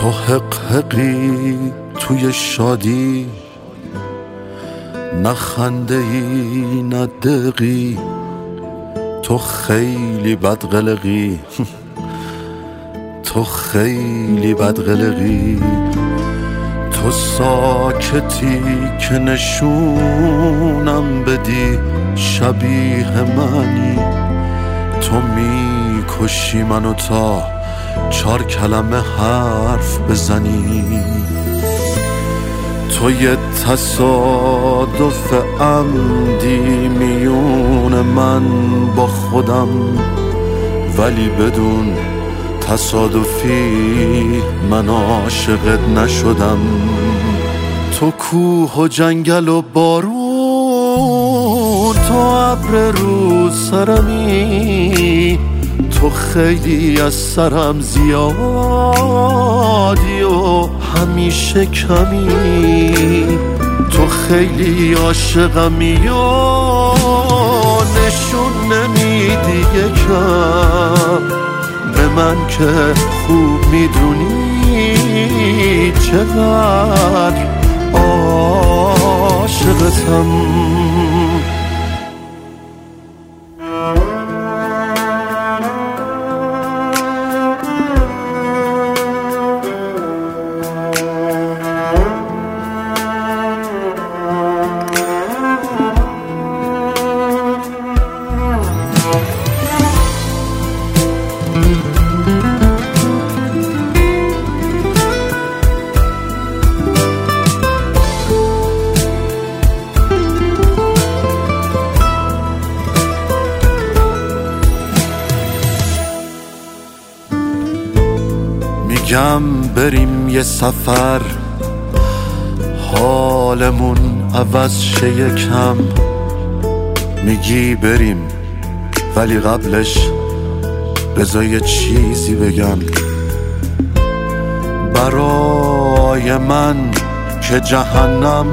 تو حقی توی شادی، نه خنده ای نه دقی، تو خیلی بدقلقی تو خیلی بدقلقی، تو ساکتی که نشونم بدی شبیه منی، تو میکشی منو تا 4 کلمه حرف بزنی، تو یه تصادف عمدی میون من با خودم، ولی بدون تصادفی من عاشقت نشدم. تو کوه و جنگل و بارون، تو ابر رو سرمی، تو خیلی از سرم زیادی و همیشه کمی، تو خیلی عاشقمی و نشون نمیدی یکم به من که خوب میدونی چقدر عاشقتم. میگم بریم یه سفر، حالمون عوض شه یکم، میگی بریم ولی قبلش بذار یه چیزی بگم. برای من که جهنم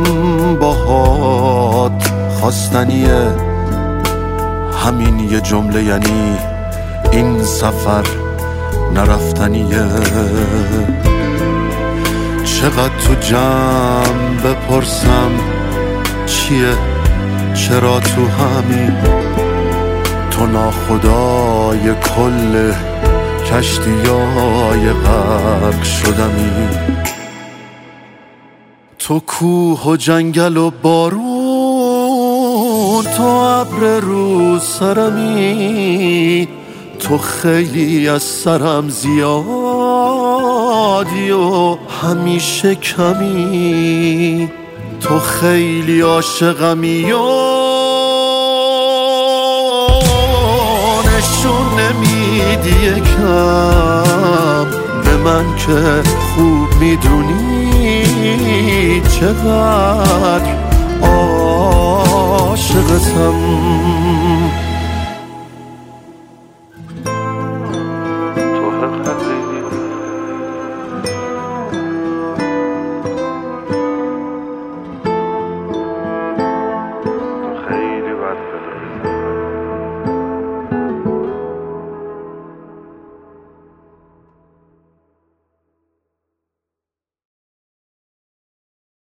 باهات خواستنیه، همین یه جمله یعنی این سفر نرفتنیه. چقدر تو جمع بپرسم چیه چرا تو همین، تو ناخدای کل کشتیای غرق شدمی، تو کوه و جنگل و بارون، تو ابر رو سرمی، تو خیلی از سرم زیادی و همیشه کمی، تو خیلی عاشقمی و نشون نمیدی یکم به من که خوب میدونی چقدر عاشقتم.